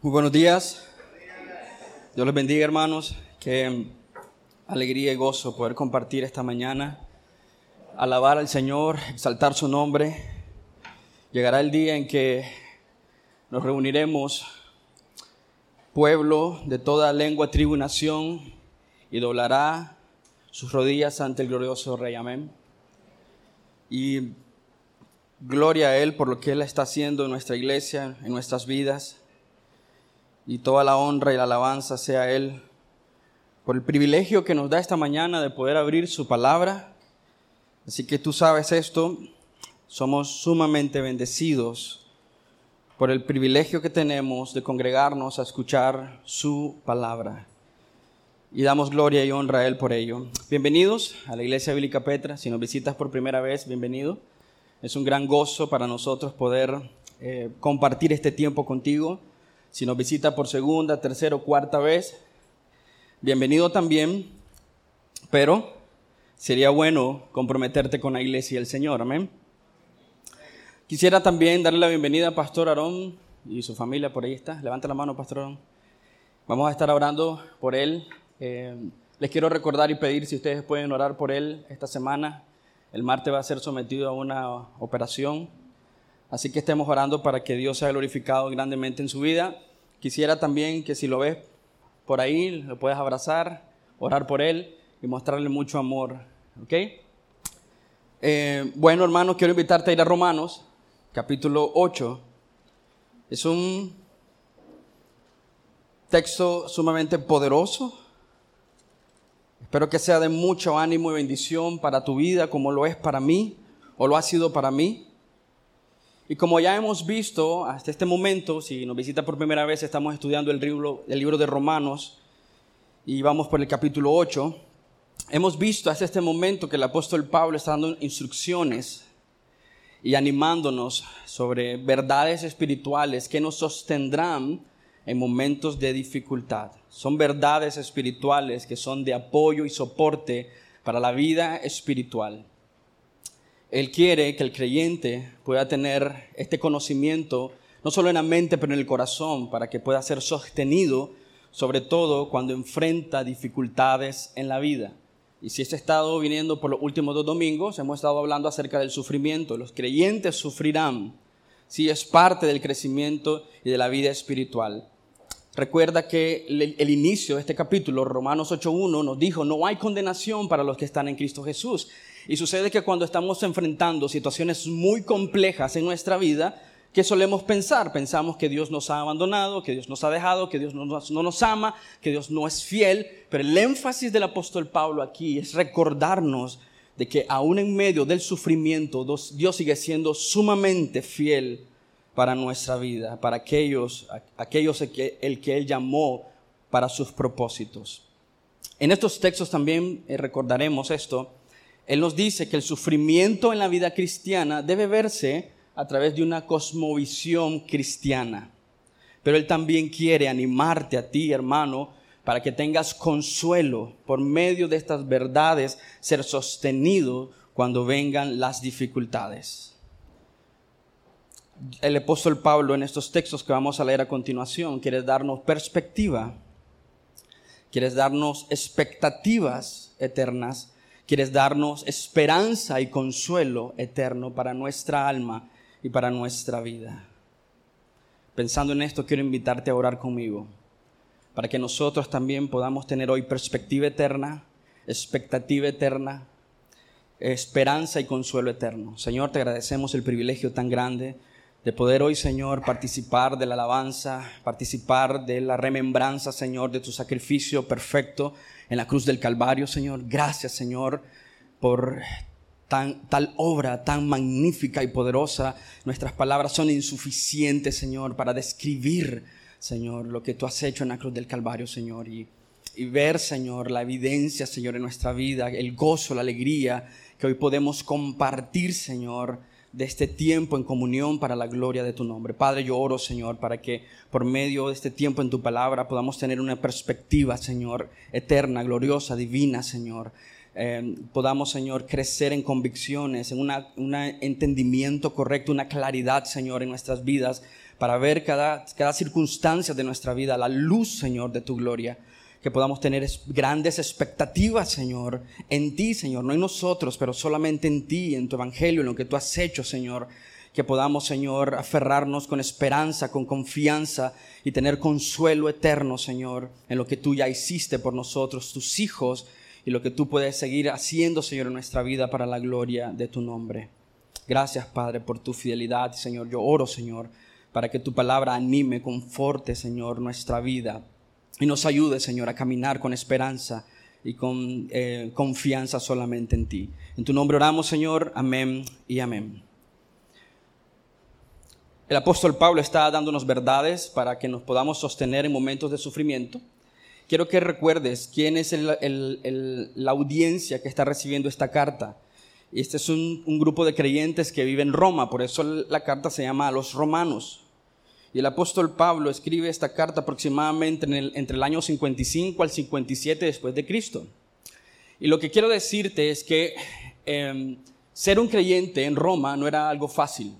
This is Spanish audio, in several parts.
Muy buenos días. Dios les bendiga, hermanos. Qué alegría y gozo poder compartir esta mañana, alabar al Señor, exaltar su nombre. Llegará el día en que nos reuniremos, pueblo de toda lengua, tribu y nación, y doblará sus rodillas ante el glorioso Rey. Amén. Y gloria a Él por lo que Él está haciendo en nuestra iglesia, en nuestras vidas. Y toda la honra y la alabanza sea a Él por el privilegio que nos da esta mañana de poder abrir su palabra. Así que tú sabes esto, somos sumamente bendecidos por el privilegio que tenemos de congregarnos a escuchar su palabra. Y damos gloria y honra a Él por ello. Bienvenidos a la Iglesia Bíblica Petra. Si nos visitas por primera vez, bienvenido. Es un gran gozo para nosotros poder compartir este tiempo contigo. Si nos visita por segunda, tercera o cuarta vez, bienvenido también, pero sería bueno comprometerte con la iglesia y el Señor, amén. Quisiera también darle la bienvenida a Pastor Aarón y su familia, por ahí está. Levanta la mano, Pastor Aarón. Vamos a estar orando por él. Les quiero recordar y pedir si ustedes pueden orar por él esta semana. El martes va a ser sometido a una operación. Así que estemos orando para que Dios sea glorificado grandemente en su vida. Quisiera también que si lo ves por ahí, lo puedes abrazar, orar por él y mostrarle mucho amor. ¿Ok? Bueno, hermanos, quiero invitarte a ir a Romanos, capítulo 8. Es un texto sumamente poderoso. Espero que sea de mucho ánimo y bendición para tu vida, como lo es para mí, o lo ha sido para mí. Y como ya hemos visto hasta este momento, si nos visita por primera vez, estamos estudiando el libro de Romanos y vamos por el capítulo 8. Hemos visto hasta este momento que el apóstol Pablo está dando instrucciones y animándonos sobre verdades espirituales que nos sostendrán en momentos de dificultad. Son verdades espirituales que son de apoyo y soporte para la vida espiritual. Él quiere que el creyente pueda tener este conocimiento, no solo en la mente, pero en el corazón, para que pueda ser sostenido, sobre todo cuando enfrenta dificultades en la vida. Y si este ha estado viniendo por los últimos 2 domingos, hemos estado hablando acerca del sufrimiento. Los creyentes sufrirán, sí, es parte del crecimiento y de la vida espiritual. Recuerda que el inicio de este capítulo, Romanos 8:1, nos dijo: no hay condenación para los que están en Cristo Jesús. Y sucede que cuando estamos enfrentando situaciones muy complejas en nuestra vida, ¿qué solemos pensar? Pensamos que Dios nos ha abandonado, que Dios nos ha dejado, que Dios no nos ama, que Dios no es fiel. Pero el énfasis del apóstol Pablo aquí es recordarnos de que aún en medio del sufrimiento, Dios sigue siendo sumamente fiel para nuestra vida, para aquellos que Él llamó para sus propósitos. En estos textos también recordaremos esto. Él nos dice que el sufrimiento en la vida cristiana debe verse a través de una cosmovisión cristiana. Pero Él también quiere animarte a ti, hermano, para que tengas consuelo por medio de estas verdades, ser sostenido cuando vengan las dificultades. El apóstol Pablo, en estos textos que vamos a leer a continuación, quiere darnos perspectiva, quiere darnos expectativas eternas, quieres darnos esperanza y consuelo eterno para nuestra alma y para nuestra vida. Pensando en esto, quiero invitarte a orar conmigo para que nosotros también podamos tener hoy perspectiva eterna, expectativa eterna, esperanza y consuelo eterno. Señor, te agradecemos el privilegio tan grande de poder hoy, Señor, participar de la alabanza, participar de la remembranza, Señor, de tu sacrificio perfecto en la cruz del Calvario, Señor. Gracias, Señor, por tal obra tan magnífica y poderosa. Nuestras palabras son insuficientes, Señor, para describir, Señor, lo que tú has hecho en la cruz del Calvario, Señor. Y ver, Señor, la evidencia, Señor, en nuestra vida, el gozo, la alegría que hoy podemos compartir, Señor, de este tiempo en comunión para la gloria de tu nombre. Padre, yo oro, Señor, para que por medio de este tiempo en tu palabra podamos tener una perspectiva, Señor, eterna, gloriosa, divina, Señor. Podamos, Señor, crecer en convicciones, en un entendimiento correcto, una claridad, Señor, en nuestras vidas, para ver cada circunstancia de nuestra vida, la luz, Señor, de tu gloria. Que podamos tener grandes expectativas, Señor, en ti, Señor, no en nosotros, pero solamente en ti, en tu evangelio, en lo que tú has hecho, Señor. Que podamos, Señor, aferrarnos con esperanza, con confianza y tener consuelo eterno, Señor, en lo que tú ya hiciste por nosotros, tus hijos, y lo que tú puedes seguir haciendo, Señor, en nuestra vida para la gloria de tu nombre. Gracias, Padre, por tu fidelidad, Señor. Yo oro, Señor, para que tu palabra anime, conforte, Señor, nuestra vida. Y nos ayude, Señor, a caminar con esperanza y con confianza solamente en ti. En tu nombre oramos, Señor. Amén y amén. El apóstol Pablo está dándonos verdades para que nos podamos sostener en momentos de sufrimiento. Quiero que recuerdes quién es la audiencia que está recibiendo esta carta. Este es un grupo de creyentes que vive en Roma, por eso la carta se llama a los romanos. Y el apóstol Pablo escribe esta carta aproximadamente entre el año 55 al 57 después de Cristo. Y lo que quiero decirte es que ser un creyente en Roma no era algo fácil.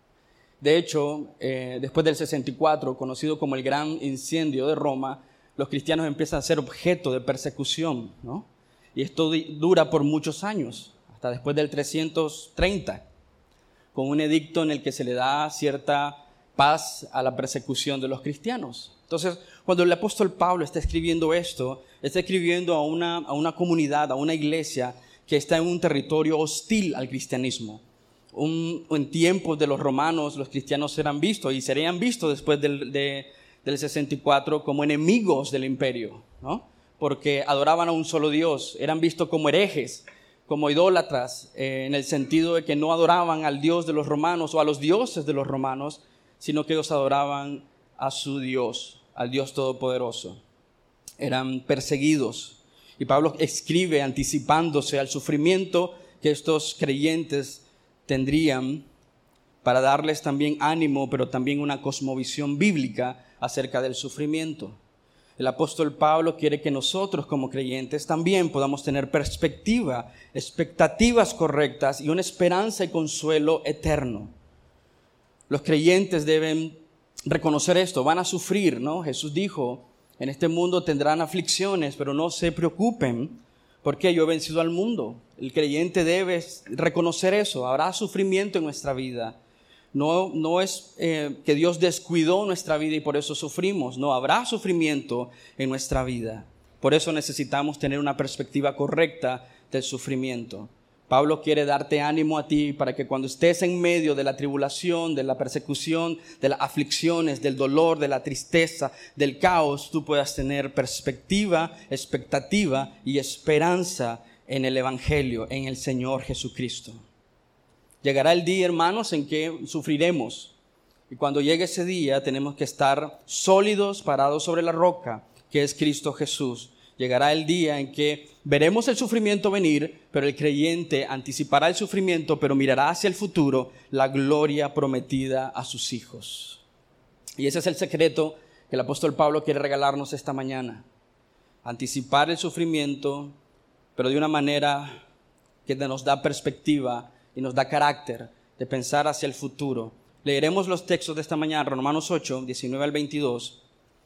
De hecho, después del 64, conocido como el Gran Incendio de Roma, los cristianos empiezan a ser objeto de persecución, ¿no? Y esto dura por muchos años, hasta después del 330, con un edicto en el que se le da cierta paz a la persecución de los cristianos. Entonces, cuando el apóstol Pablo está escribiendo esto, está escribiendo a una comunidad, a una iglesia que está en un territorio hostil al cristianismo. En tiempos de los romanos, los cristianos eran vistos y serían vistos después del 64 como enemigos del imperio, ¿no? Porque adoraban a un solo Dios, eran vistos como herejes, como idólatras, en el sentido de que no adoraban al Dios de los romanos o a los dioses de los romanos, sino que ellos adoraban a su Dios, al Dios Todopoderoso. Eran perseguidos. Y Pablo escribe anticipándose al sufrimiento que estos creyentes tendrían para darles también ánimo, pero también una cosmovisión bíblica acerca del sufrimiento. El apóstol Pablo quiere que nosotros como creyentes también podamos tener perspectiva, expectativas correctas y una esperanza y consuelo eterno. Los creyentes deben reconocer esto, van a sufrir, ¿no? Jesús dijo, en este mundo tendrán aflicciones, pero no se preocupen, porque yo he vencido al mundo. El creyente debe reconocer eso, habrá sufrimiento en nuestra vida. No es que Dios descuidó nuestra vida y por eso sufrimos, no, habrá sufrimiento en nuestra vida. Por eso necesitamos tener una perspectiva correcta del sufrimiento. Pablo quiere darte ánimo a ti para que cuando estés en medio de la tribulación, de la persecución, de las aflicciones, del dolor, de la tristeza, del caos, tú puedas tener perspectiva, expectativa y esperanza en el Evangelio, en el Señor Jesucristo. Llegará el día, hermanos, en que sufriremos. Y cuando llegue ese día tenemos que estar sólidos, parados sobre la roca, que es Cristo Jesús. Llegará el día en que veremos el sufrimiento venir, pero el creyente anticipará el sufrimiento, pero mirará hacia el futuro la gloria prometida a sus hijos. Y ese es el secreto que el apóstol Pablo quiere regalarnos esta mañana. Anticipar el sufrimiento, pero de una manera que nos da perspectiva y nos da carácter de pensar hacia el futuro. Leeremos los textos de esta mañana, Romanos 8, 19 al 22.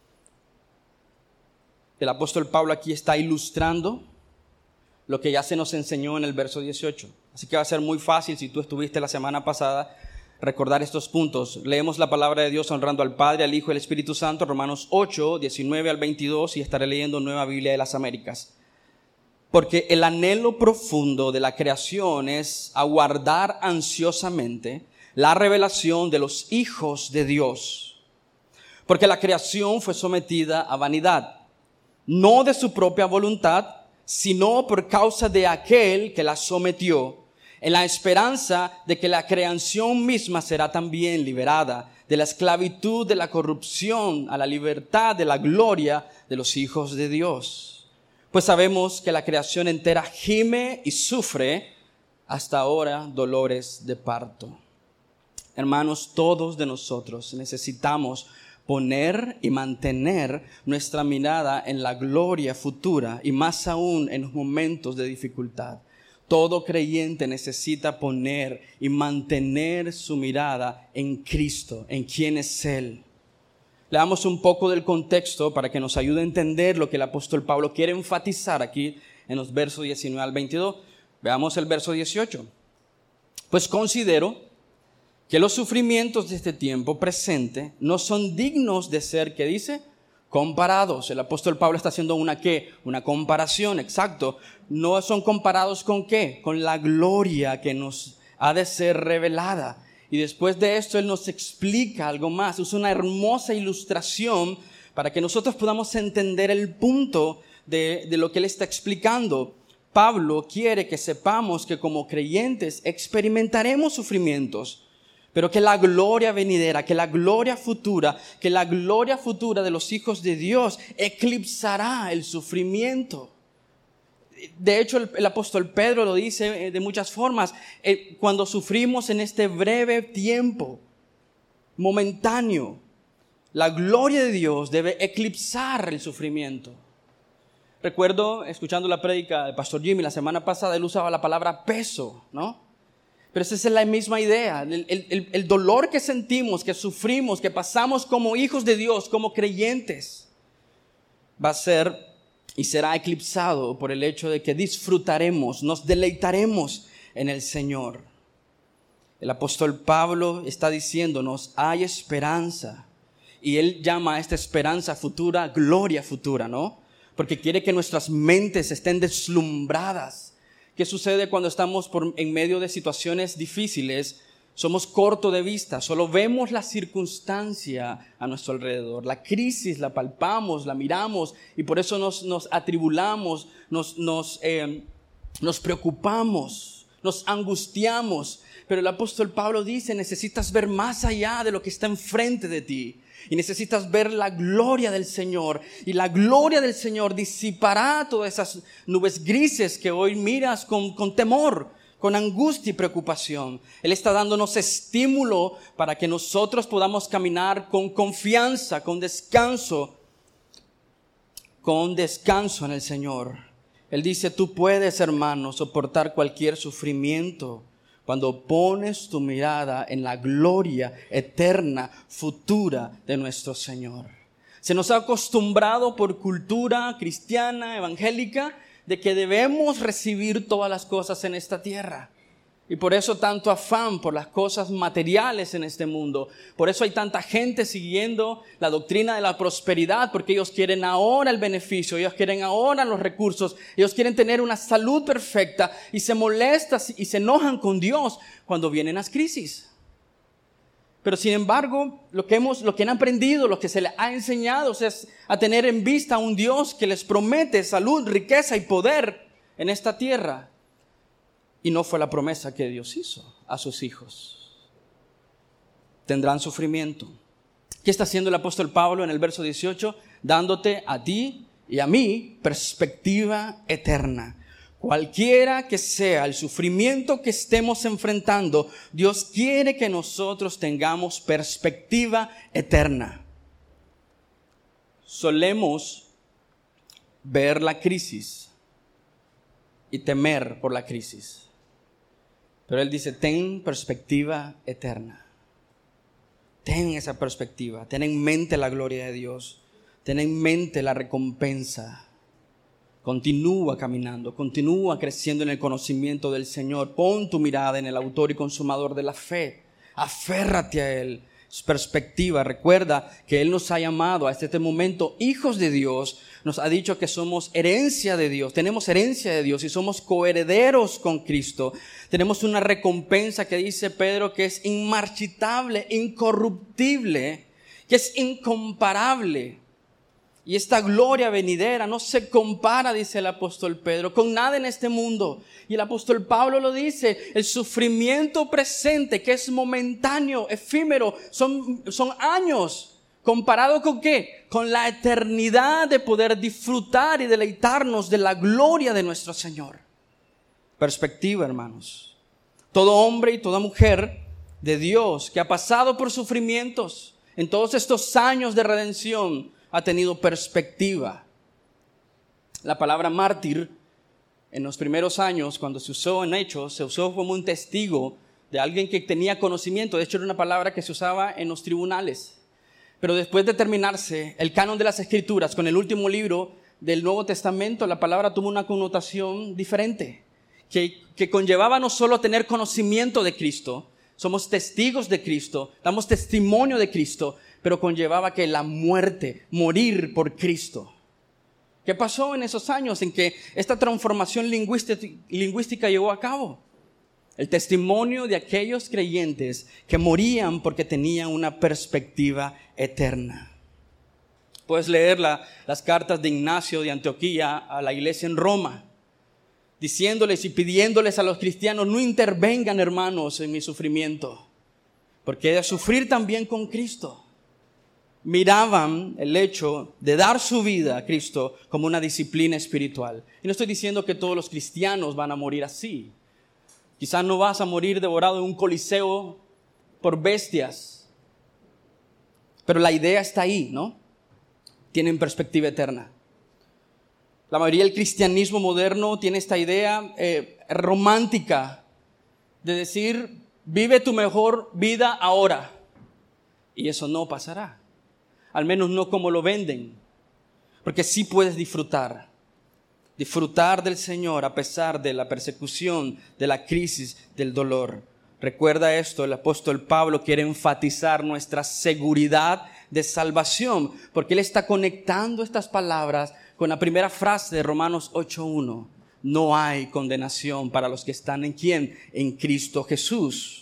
El apóstol Pablo aquí está ilustrando lo que ya se nos enseñó en el verso 18. Así que va a ser muy fácil, si tú estuviste la semana pasada, recordar estos puntos. Leemos la palabra de Dios honrando al Padre, al Hijo y al Espíritu Santo, Romanos 8, 19 al 22, y estaré leyendo Nueva Biblia de las Américas. Porque el anhelo profundo de la creación es aguardar ansiosamente la revelación de los hijos de Dios. Porque la creación fue sometida a vanidad, no de su propia voluntad, sino por causa de aquel que la sometió, en la esperanza de que la creación misma será también liberada de la esclavitud de la corrupción a la libertad de la gloria de los hijos de Dios. Pues sabemos que la creación entera gime y sufre hasta ahora dolores de parto. Hermanos, todos de nosotros necesitamos poner y mantener nuestra mirada en la gloria futura y más aún en los momentos de dificultad. Todo creyente necesita poner y mantener su mirada en Cristo, en quién es Él. Leamos un poco del contexto para que nos ayude a entender lo que el apóstol Pablo quiere enfatizar aquí en los versos 19 al 22. Veamos el verso 18. Pues considero que los sufrimientos de este tiempo presente no son dignos de ser, ¿qué dice? Comparados. El apóstol Pablo está haciendo una comparación, exacto. No son comparados con ¿qué? Con la gloria que nos ha de ser revelada. Y después de esto él nos explica algo más. Es una hermosa ilustración para que nosotros podamos entender el punto de lo que él está explicando. Pablo quiere que sepamos que como creyentes experimentaremos sufrimientos, pero que la gloria venidera, que la gloria futura de los hijos de Dios eclipsará el sufrimiento. De hecho, el apóstol Pedro lo dice de muchas formas. Cuando sufrimos en este breve tiempo, momentáneo, la gloria de Dios debe eclipsar el sufrimiento. Recuerdo, escuchando la prédica del pastor Jimmy la semana pasada, él usaba la palabra peso, ¿no? Pero esa es la misma idea. El dolor que sentimos, que sufrimos, que pasamos como hijos de Dios, como creyentes, va a ser y será eclipsado por el hecho de que disfrutaremos, nos deleitaremos en el Señor. El apóstol Pablo está diciéndonos, hay esperanza. Y él llama a esta esperanza futura, gloria futura, ¿no? Porque quiere que nuestras mentes estén deslumbradas. ¿Qué sucede cuando estamos en medio de situaciones difíciles? Somos corto de vista, solo vemos la circunstancia a nuestro alrededor. La crisis la palpamos, la miramos y por eso nos atribulamos, nos preocupamos, nos angustiamos. Pero el apóstol Pablo dice, necesitas ver más allá de lo que está enfrente de ti. Y necesitas ver la gloria del Señor. Y la gloria del Señor disipará todas esas nubes grises que hoy miras con temor, con angustia y preocupación. Él está dándonos estímulo para que nosotros podamos caminar con confianza, con descanso en el Señor. Él dice, tú puedes, hermano, soportar cualquier sufrimiento cuando pones tu mirada en la gloria eterna, futura de nuestro Señor. Se nos ha acostumbrado por cultura cristiana, evangélica, de que debemos recibir todas las cosas en esta tierra. Y por eso tanto afán por las cosas materiales en este mundo. Por eso hay tanta gente siguiendo la doctrina de la prosperidad, porque ellos quieren ahora el beneficio, ellos quieren ahora los recursos, ellos quieren tener una salud perfecta y se molestan y se enojan con Dios cuando vienen las crisis. Pero sin embargo, lo que han aprendido, lo que se les ha enseñado es a tener en vista a un Dios que les promete salud, riqueza y poder en esta tierra. Y no fue la promesa que Dios hizo a sus hijos. Tendrán sufrimiento. ¿Qué está haciendo el apóstol Pablo en el verso 18? Dándote a ti y a mí perspectiva eterna. Cualquiera que sea el sufrimiento que estemos enfrentando, Dios quiere que nosotros tengamos perspectiva eterna. Solemos ver la crisis y temer por la crisis. Pero Él dice, ten perspectiva eterna. Ten esa perspectiva. Ten en mente la gloria de Dios. Ten en mente la recompensa. Continúa caminando, continúa creciendo en el conocimiento del Señor. Pon tu mirada en el autor y consumador de la fe. Aférrate a Él. Su perspectiva. Recuerda que Él nos ha llamado a este momento hijos de Dios. Nos ha dicho que somos herencia de Dios. Tenemos herencia de Dios y somos coherederos con Cristo. Tenemos una recompensa que dice Pedro que es inmarchitable, incorruptible, que es incomparable. Y esta gloria venidera no se compara, dice el apóstol Pedro, con nada en este mundo. Y el apóstol Pablo lo dice, el sufrimiento presente, que es momentáneo, efímero, son años. ¿Comparado con qué? Con la eternidad de poder disfrutar y deleitarnos de la gloria de nuestro Señor. Perspectiva, hermanos. Todo hombre y toda mujer de Dios que ha pasado por sufrimientos en todos estos años de redención ha tenido perspectiva. La palabra mártir en los primeros años, cuando se usó en Hechos, se usó como un testigo de alguien que tenía conocimiento. De hecho, era una palabra que se usaba en los tribunales. Pero después de terminarse el canon de las Escrituras, con el último libro del Nuevo Testamento, la palabra tuvo una connotación diferente, que conllevaba no solo tener conocimiento de Cristo, somos testigos de Cristo, damos testimonio de Cristo, pero conllevaba que la muerte, morir por Cristo. ¿Qué pasó en esos años en que esta transformación lingüística llegó a cabo? El testimonio de aquellos creyentes que morían porque tenían una perspectiva eterna. Puedes leer las cartas de Ignacio de Antioquía a la iglesia en Roma, diciéndoles y pidiéndoles a los cristianos: no intervengan, hermanos, en mi sufrimiento, porque he de sufrir también con Cristo. Miraban el hecho de dar su vida a Cristo como una disciplina espiritual. Y no estoy diciendo que todos los cristianos van a morir así. Quizás no vas a morir devorado en un coliseo por bestias, pero la idea está ahí, ¿no? Tienen perspectiva eterna. La mayoría del cristianismo moderno tiene esta idea romántica de decir: vive tu mejor vida ahora. Y eso no pasará. Al menos no como lo venden. Porque sí puedes disfrutar del Señor a pesar de la persecución, de la crisis, del dolor. Recuerda esto, el apóstol Pablo quiere enfatizar nuestra seguridad de salvación, porque él está conectando estas palabras con la primera frase de Romanos 8:1. No hay condenación para los que están ¿en quién? En Cristo Jesús.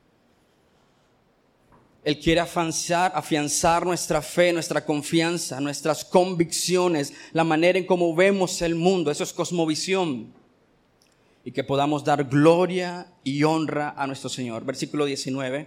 Él quiere afianzar nuestra fe, nuestra confianza, nuestras convicciones, la manera en cómo vemos el mundo. Eso es cosmovisión. Y que podamos dar gloria y honra a nuestro Señor. Versículo 19.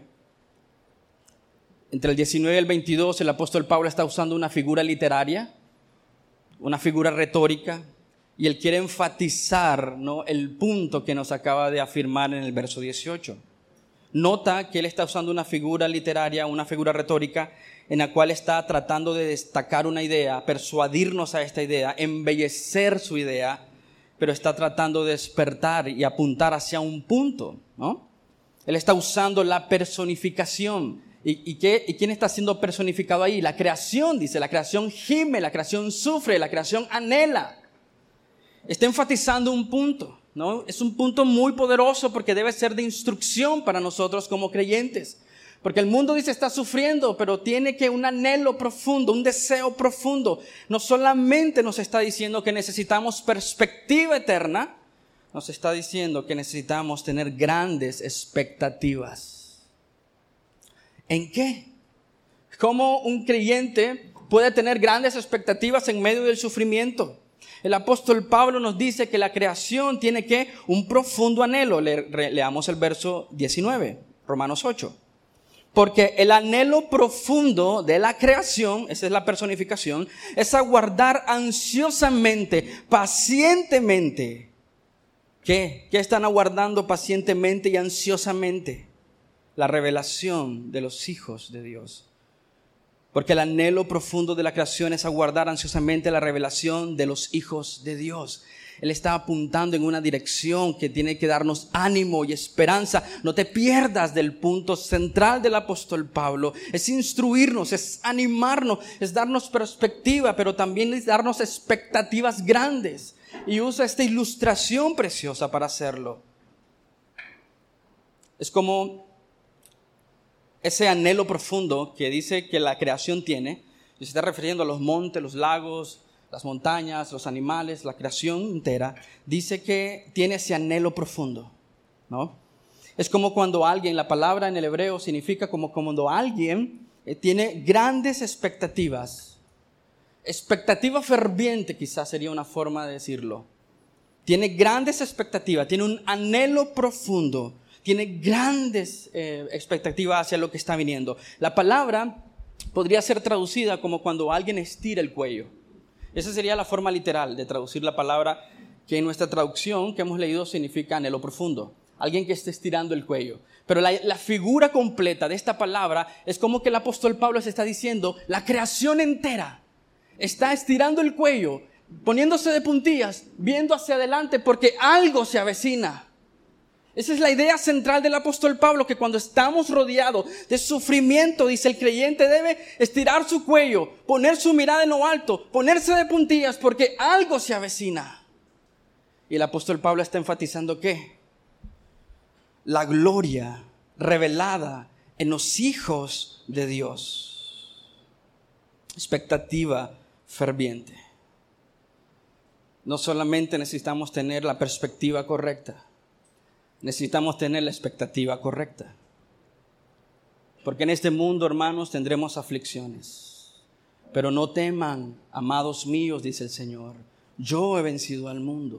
Entre el 19 y el 22, el apóstol Pablo está usando una figura literaria, una figura retórica, y él quiere enfatizar, ¿no?, el punto que nos acaba de afirmar en el verso 18. Nota que él está usando una figura literaria, una figura retórica, en la cual está tratando de destacar una idea, persuadirnos a esta idea, embellecer su idea, pero está tratando de despertar y apuntar hacia un punto, ¿no? Él está usando la personificación. ¿Y quién está siendo personificado ahí? La creación, dice, la creación gime, la creación sufre, la creación anhela. Está enfatizando un punto, ¿no? Es un punto muy poderoso porque debe ser de instrucción para nosotros como creyentes. Porque el mundo dice está sufriendo, pero tiene que un anhelo profundo, un deseo profundo. No solamente nos está diciendo que necesitamos perspectiva eterna, nos está diciendo que necesitamos tener grandes expectativas. ¿En qué? ¿Cómo un creyente puede tener grandes expectativas en medio del sufrimiento? El apóstol Pablo nos dice que la creación tiene que un profundo anhelo. Leamos el verso 19, Romanos 8. Porque el anhelo profundo de la creación, esa es la personificación, es aguardar ansiosamente, pacientemente. ¿Qué? ¿Qué están aguardando pacientemente y ansiosamente? La revelación de los hijos de Dios. Porque el anhelo profundo de la creación es aguardar ansiosamente la revelación de los hijos de Dios. Él está apuntando en una dirección que tiene que darnos ánimo y esperanza. No te pierdas del punto central del apóstol Pablo. Es instruirnos, es animarnos, es darnos perspectiva, pero también es darnos expectativas grandes. Y usa esta ilustración preciosa para hacerlo. Es como ese anhelo profundo que dice que la creación tiene, y se está refiriendo a los montes, los lagos, las montañas, los animales, la creación entera, dice que tiene ese anhelo profundo, ¿no? Es como cuando alguien, la palabra en el hebreo significa como cuando alguien tiene grandes expectativas. Expectativa ferviente quizás sería una forma de decirlo. Tiene grandes expectativas, tiene un anhelo profundo. Tiene grandes expectativas hacia lo que está viniendo. La palabra podría ser traducida como cuando alguien estira el cuello. Esa sería la forma literal de traducir la palabra, que en nuestra traducción que hemos leído significa anhelo profundo. Alguien que esté estirando el cuello. Pero la figura completa de esta palabra es como que el apóstol Pablo se está diciendo, la creación entera está estirando el cuello, poniéndose de puntillas, viendo hacia adelante porque algo se avecina. Esa es la idea central del apóstol Pablo, que cuando estamos rodeados de sufrimiento, dice, el creyente debe estirar su cuello, poner su mirada en lo alto, ponerse de puntillas porque algo se avecina. Y el apóstol Pablo está enfatizando ¿qué? La gloria revelada en los hijos de Dios. Expectativa ferviente. No solamente necesitamos tener la perspectiva correcta, necesitamos tener la expectativa correcta. Porque en este mundo, hermanos, tendremos aflicciones. Pero no teman, amados míos, dice el Señor. Yo he vencido al mundo.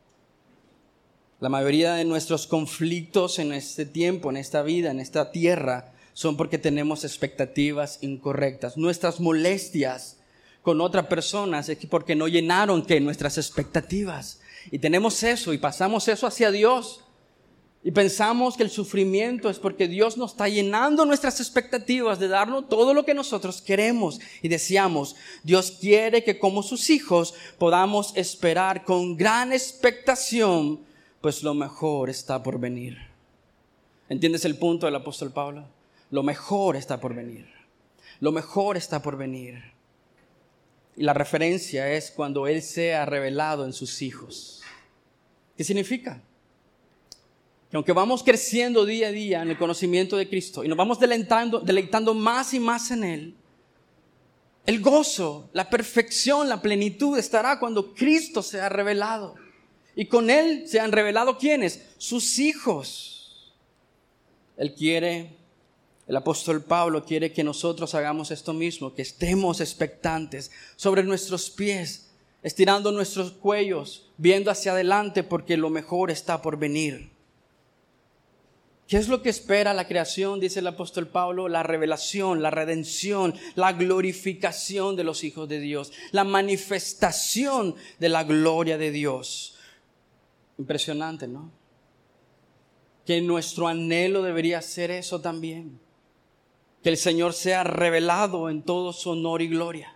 La mayoría de nuestros conflictos en este tiempo, en esta vida, en esta tierra, son porque tenemos expectativas incorrectas. Nuestras molestias con otra persona es porque no llenaron nuestras expectativas. Y tenemos eso y pasamos eso hacia Dios. Y pensamos que el sufrimiento es porque Dios nos está llenando nuestras expectativas de darnos todo lo que nosotros queremos y deseamos. Dios quiere que como sus hijos podamos esperar con gran expectación, pues lo mejor está por venir. ¿Entiendes el punto del apóstol Pablo? Lo mejor está por venir. Lo mejor está por venir. Y la referencia es cuando Él sea revelado en sus hijos. ¿Qué significa? Que aunque vamos creciendo día a día en el conocimiento de Cristo y nos vamos deleitando más y más en Él, el gozo, la perfección, la plenitud estará cuando Cristo sea revelado. Y con Él sean revelados ¿quiénes? Sus hijos. El apóstol Pablo quiere que nosotros hagamos esto mismo, que estemos expectantes sobre nuestros pies, estirando nuestros cuellos, viendo hacia adelante porque lo mejor está por venir. ¿Qué es lo que espera la creación? Dice el apóstol Pablo, la revelación, la redención, la glorificación de los hijos de Dios, la manifestación de la gloria de Dios. Impresionante, ¿no? Que nuestro anhelo debería ser eso también. Que el Señor sea revelado en todo su honor y gloria.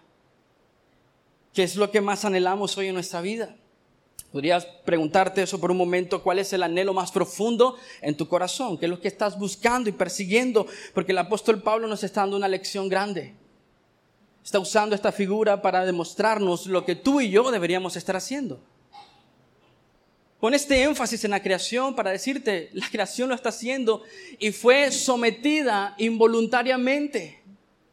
¿Qué es lo que más anhelamos hoy en nuestra vida? Podrías preguntarte eso por un momento, ¿cuál es el anhelo más profundo en tu corazón? ¿Qué es lo que estás buscando y persiguiendo? Porque el apóstol Pablo nos está dando una lección grande. Está usando esta figura para demostrarnos lo que tú y yo deberíamos estar haciendo. Pon este énfasis en la creación para decirte, la creación lo está haciendo y fue sometida involuntariamente.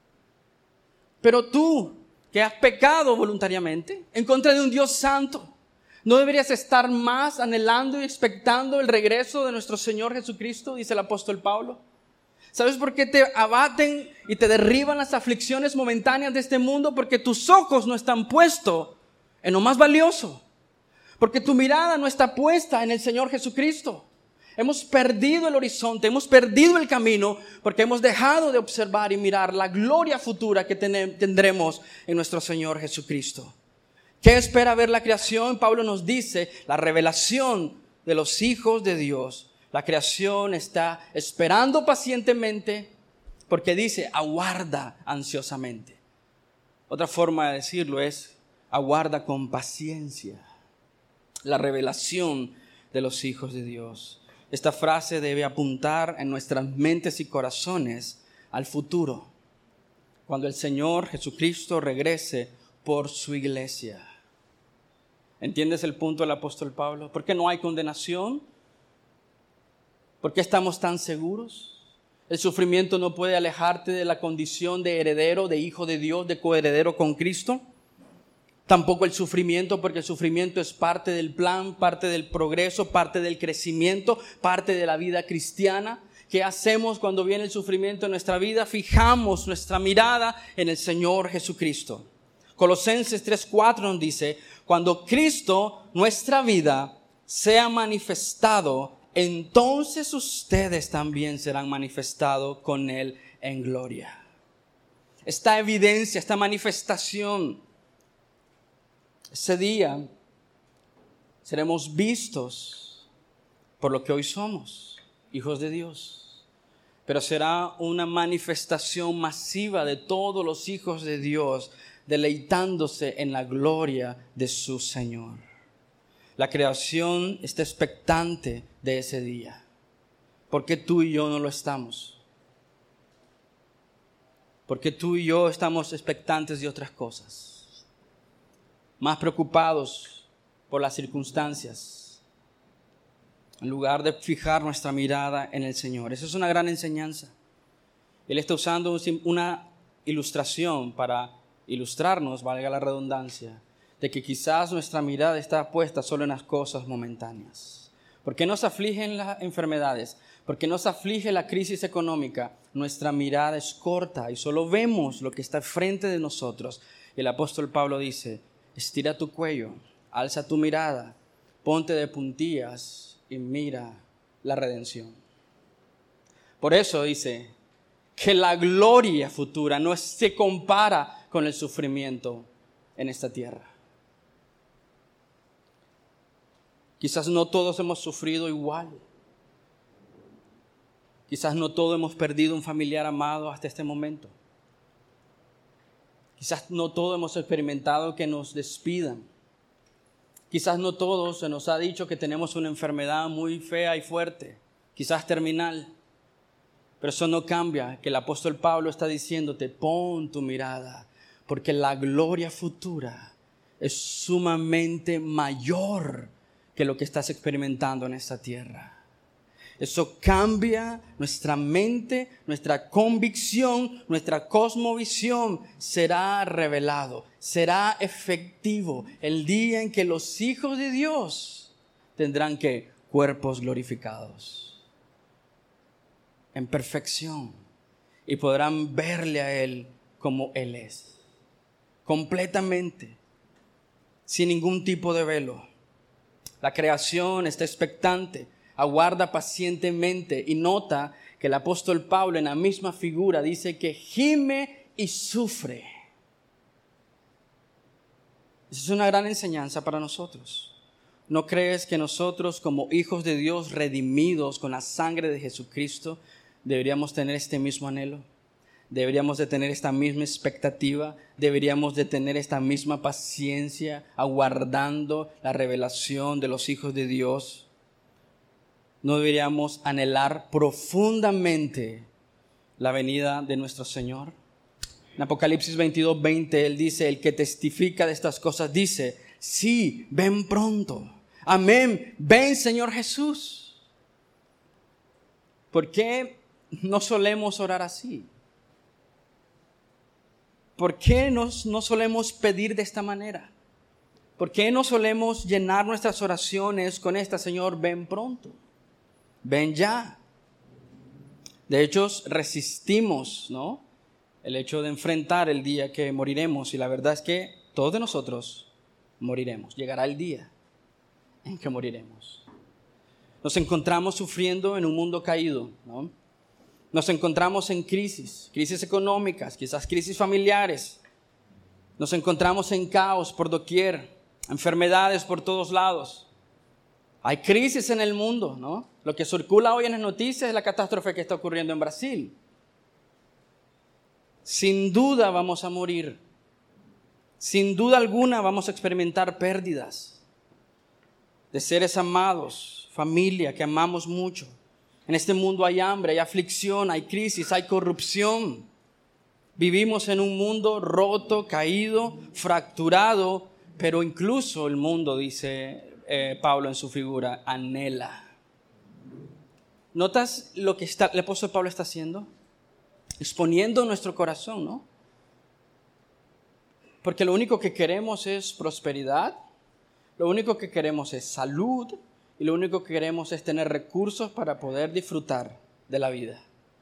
Pero tú, que has pecado voluntariamente en contra de un Dios santo, ¿no deberías estar más anhelando y expectando el regreso de nuestro Señor Jesucristo? Dice el apóstol Pablo. ¿Sabes por qué te abaten y te derriban las aflicciones momentáneas de este mundo? Porque tus ojos no están puestos en lo más valioso. Porque tu mirada no está puesta en el Señor Jesucristo. Hemos perdido el horizonte, hemos perdido el camino porque hemos dejado de observar y mirar la gloria futura que tendremos en nuestro Señor Jesucristo. ¿Qué espera ver la creación? Pablo nos dice la revelación de los hijos de Dios. La creación está esperando pacientemente porque dice aguarda ansiosamente. Otra forma de decirlo es aguarda con paciencia. La revelación de los hijos de Dios. Esta frase debe apuntar en nuestras mentes y corazones al futuro, cuando el Señor Jesucristo regrese por su iglesia. ¿Entiendes el punto del apóstol Pablo? ¿Por qué no hay condenación? ¿Por qué estamos tan seguros? El sufrimiento no puede alejarte de la condición de heredero, de hijo de Dios, de coheredero con Cristo. Tampoco el sufrimiento, porque el sufrimiento es parte del plan, parte del progreso, parte del crecimiento, parte de la vida cristiana. ¿Qué hacemos cuando viene el sufrimiento en nuestra vida? Fijamos nuestra mirada en el Señor Jesucristo. Colosenses 3:4 nos dice, cuando Cristo, nuestra vida, sea manifestado, entonces ustedes también serán manifestados con Él en gloria. Esta evidencia, esta manifestación, ese día seremos vistos por lo que hoy somos, hijos de Dios. Pero será una manifestación masiva de todos los hijos de Dios deleitándose en la gloria de su Señor. La creación está expectante de ese día. ¿Por qué tú y yo no lo estamos? ¿Por qué tú y yo estamos expectantes de otras cosas? Más preocupados por las circunstancias, en lugar de fijar nuestra mirada en el Señor. Esa es una gran enseñanza. Él está usando una ilustración para ilustrarnos, valga la redundancia, de que quizás nuestra mirada está puesta solo en las cosas momentáneas. ¿Por qué nos afligen las enfermedades? ¿Por qué nos aflige la crisis económica? Nuestra mirada es corta y solo vemos lo que está frente de nosotros. Y el apóstol Pablo dice, estira tu cuello, alza tu mirada, ponte de puntillas y mira la redención. Por eso dice que la gloria futura no se compara con el sufrimiento en esta tierra. Quizás no todos hemos sufrido igual. Quizás no todos hemos perdido un familiar amado hasta este momento. Quizás no todos hemos experimentado que nos despidan. Quizás no todos se nos ha dicho que tenemos una enfermedad muy fea y fuerte, quizás terminal. Pero eso no cambia, que el apóstol Pablo está diciéndote, pon tu mirada, porque la gloria futura es sumamente mayor que lo que estás experimentando en esta tierra. Eso cambia nuestra mente, nuestra convicción, nuestra cosmovisión será revelado, será efectivo el día en que los hijos de Dios tendrán que cuerpos glorificados en perfección y podrán verle a Él como Él es, completamente, sin ningún tipo de velo. La creación está expectante, aguarda pacientemente y nota que el apóstol Pablo en la misma figura dice que gime y sufre. Esa es una gran enseñanza para nosotros. ¿No crees que nosotros como hijos de Dios redimidos con la sangre de Jesucristo deberíamos tener este mismo anhelo? Deberíamos de tener esta misma expectativa, deberíamos de tener esta misma paciencia aguardando la revelación de los hijos de Dios. ¿No deberíamos anhelar profundamente la venida de nuestro Señor? En Apocalipsis 22:20 Él dice, el que testifica de estas cosas dice, sí, ven pronto. Amén, ven Señor Jesús. ¿Por qué no solemos orar así? ¿Por qué no solemos pedir de esta manera? ¿Por qué no solemos llenar nuestras oraciones con esta, Señor, ven pronto? Ven ya. De hecho, resistimos, ¿no?, el hecho de enfrentar el día que moriremos. Y la verdad es que todos de nosotros moriremos. Llegará el día en que moriremos. Nos encontramos sufriendo en un mundo caído, ¿no? Nos encontramos en crisis económicas, quizás crisis familiares. Nos encontramos en caos por doquier, enfermedades por todos lados. Hay crisis en el mundo, ¿no? Lo que circula hoy en las noticias es la catástrofe que está ocurriendo en Brasil. Sin duda vamos a morir. Sin duda alguna vamos a experimentar pérdidas de seres amados, familia que amamos mucho. En este mundo hay hambre, hay aflicción, hay crisis, hay corrupción. Vivimos en un mundo roto, caído, fracturado, pero incluso el mundo, dice Pablo en su figura, anhela. ¿Notas lo que el apóstol Pablo está haciendo? Exponiendo nuestro corazón, ¿no? Porque lo único que queremos es prosperidad, lo único que queremos es salud, y lo único que queremos es tener recursos para poder disfrutar de la vida.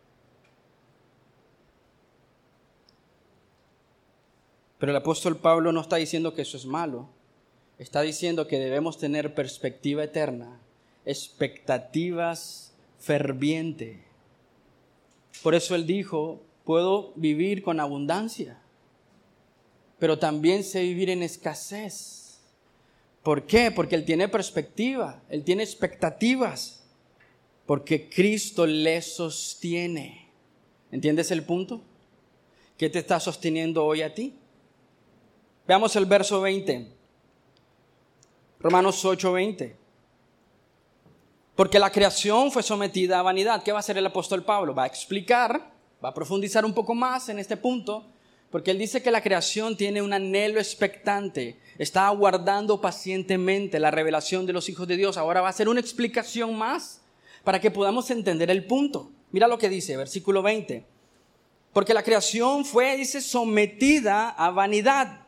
Pero el apóstol Pablo no está diciendo que eso es malo. Está diciendo que debemos tener perspectiva eterna, expectativas fervientes. Por eso él dijo, puedo vivir con abundancia, pero también sé vivir en escasez. ¿Por qué? Porque él tiene perspectiva, él tiene expectativas, porque Cristo le sostiene. ¿Entiendes el punto? ¿Qué te está sosteniendo hoy a ti? Veamos el verso 20. Romanos 8:20. Porque la creación fue sometida a vanidad. ¿Qué va a hacer el apóstol Pablo? Va a explicar, va a profundizar un poco más en este punto, porque él dice que la creación tiene un anhelo expectante, está aguardando pacientemente la revelación de los hijos de Dios. Ahora va a hacer una explicación más para que podamos entender el punto. Mira lo que dice, versículo 20. Porque la creación fue, dice, sometida a vanidad.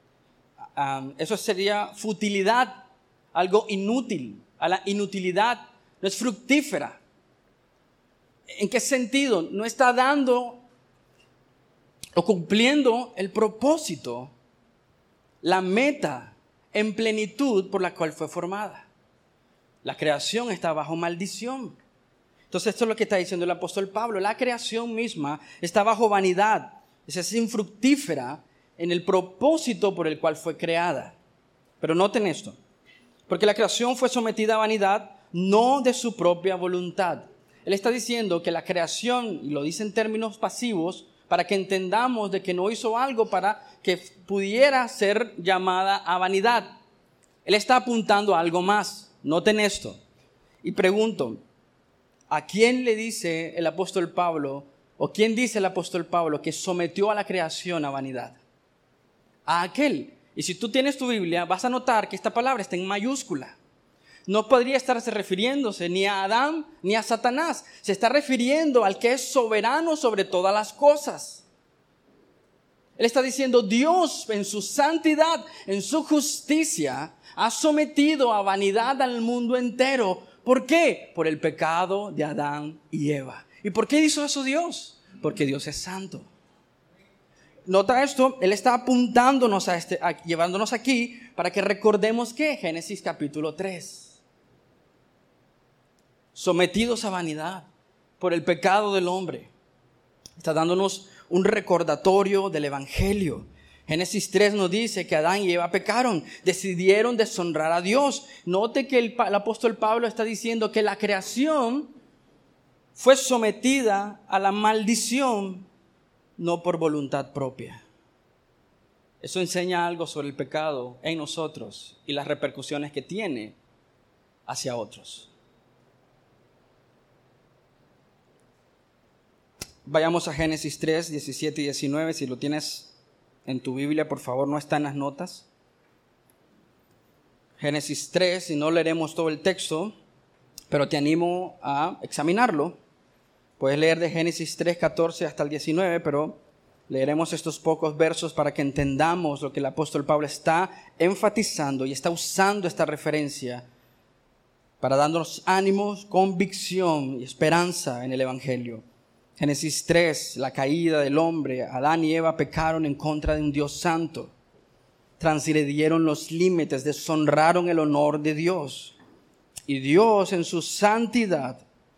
Eso sería futilidad, algo inútil, a la inutilidad, no es fructífera. ¿En qué sentido? No está dando o cumpliendo el propósito, la meta en plenitud por la cual fue formada. La creación está bajo maldición. Entonces esto es lo que está diciendo el apóstol Pablo. La creación misma está bajo vanidad, es infructífera en el propósito por el cual fue creada. Pero noten esto, porque la creación fue sometida a vanidad, no de su propia voluntad. Él está diciendo que la creación, y lo dice en términos pasivos, para que entendamos de que no hizo algo para que pudiera ser llamada a vanidad. Él está apuntando a algo más. Noten esto. Y pregunto, ¿a quién le dice el apóstol Pablo, o quién dice el apóstol Pablo que sometió a la creación a vanidad? A aquel. Y si tú tienes tu Biblia, vas a notar que esta palabra está en mayúscula. No podría estarse refiriéndose ni a Adán ni a Satanás. Se está refiriendo al que es soberano sobre todas las cosas. Él está diciendo, Dios en su santidad, en su justicia, ha sometido a vanidad al mundo entero. ¿Por qué? Por el pecado de Adán y Eva. ¿Y por qué hizo eso Dios? Porque Dios es santo. Nota esto, Él está apuntándonos llevándonos aquí para que recordemos que Génesis capítulo 3. Sometidos a vanidad por el pecado del hombre. Está dándonos un recordatorio del evangelio. Génesis 3 nos dice que Adán y Eva pecaron, decidieron deshonrar a Dios. Note que el apóstol Pablo está diciendo que la creación fue sometida a la maldición, no por voluntad propia. Eso enseña algo sobre el pecado en nosotros y las repercusiones que tiene hacia otros. Vayamos a Génesis 3, 17 y 19. Si lo tienes en tu Biblia, por favor, no está en las notas. Génesis 3, y no leeremos todo el texto, pero te animo a examinarlo. Puedes leer de Génesis 3, 14 hasta el 19, pero leeremos estos pocos versos para que entendamos lo que el apóstol Pablo está enfatizando y está usando esta referencia para darnos ánimos, convicción y esperanza en el evangelio. Génesis 3, la caída del hombre. Adán y Eva pecaron en contra de un Dios santo. Transgredieron los límites, deshonraron el honor de Dios. Y Dios en su santidad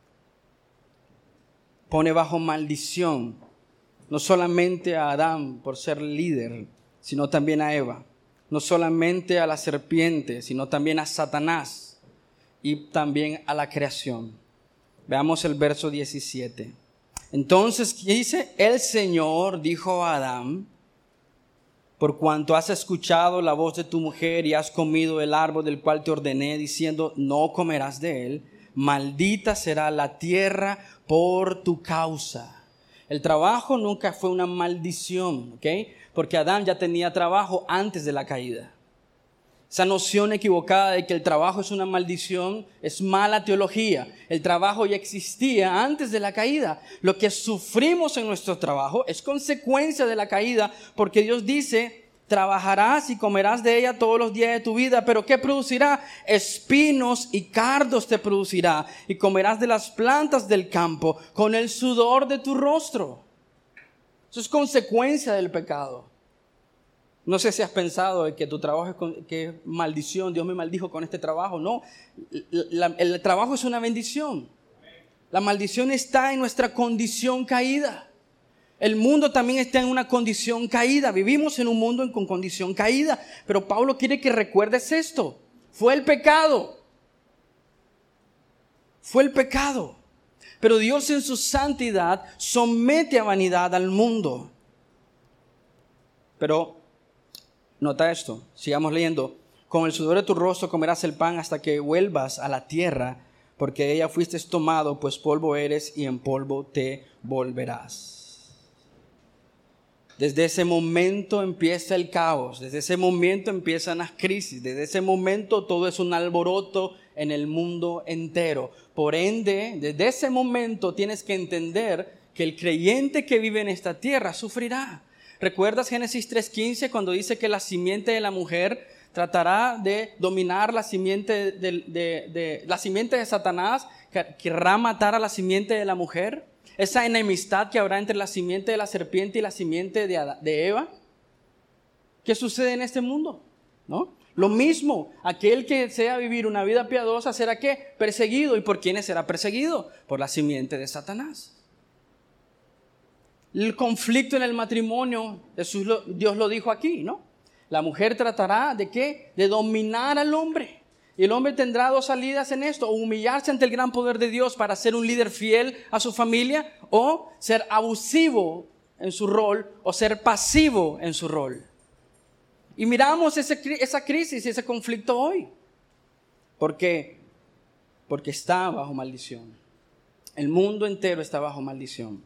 pone bajo maldición no solamente a Adán por ser líder, sino también a Eva. No solamente a la serpiente, sino también a Satanás y también a la creación. Veamos el verso 17. Entonces, ¿qué dice? El Señor dijo a Adán: por cuanto has escuchado la voz de tu mujer y has comido el árbol del cual te ordené, diciendo, no comerás de él, maldita será la tierra por tu causa. El trabajo nunca fue una maldición, ¿ok? Porque Adán ya tenía trabajo antes de la caída. Esa noción equivocada de que el trabajo es una maldición es mala teología. El trabajo ya existía antes de la caída. Lo que sufrimos en nuestro trabajo es consecuencia de la caída, porque Dios dice, trabajarás y comerás de ella todos los días de tu vida, pero ¿qué producirá? Espinos y cardos te producirá, y comerás de las plantas del campo con el sudor de tu rostro. Eso es consecuencia del pecado. No sé si has pensado en que tu trabajo es maldición, Dios me maldijo con este trabajo. No, el trabajo es una bendición. La maldición está en nuestra condición caída. El mundo también está en una condición caída. Vivimos en un mundo con condición caída. Pero Pablo quiere que recuerdes esto. Fue el pecado. Fue el pecado. Pero Dios en su santidad somete a vanidad al mundo. Pero Nota esto, sigamos leyendo. Con el sudor de tu rostro comerás el pan hasta que vuelvas a la tierra, porque de ella fuiste tomado, pues polvo eres y en polvo te volverás. Desde ese momento empieza el caos, desde ese momento empiezan las crisis, desde ese momento todo es un alboroto en el mundo entero. Por ende, desde ese momento tienes que entender que el creyente que vive en esta tierra sufrirá. ¿Recuerdas Génesis 3:15 cuando dice que la simiente de la mujer tratará de dominar la simiente la simiente de Satanás, querrá matar a la simiente de la mujer? Esa enemistad que habrá entre la simiente de la serpiente y la simiente de Eva. ¿Qué sucede en este mundo? ¿No? Lo mismo, aquel que desea vivir una vida piadosa será ¿qué? Perseguido. ¿Y por quiénes será perseguido? Por la simiente de Satanás. El conflicto en el matrimonio, Dios lo dijo aquí, ¿no? La mujer tratará ¿de qué? De dominar al hombre. Y el hombre tendrá dos salidas en esto: o humillarse ante el gran poder de Dios para ser un líder fiel a su familia, o ser abusivo en su rol, o ser pasivo en su rol. Y miramos esa crisis y ese conflicto hoy. ¿Por qué? Porque está bajo maldición. El mundo entero está bajo maldición.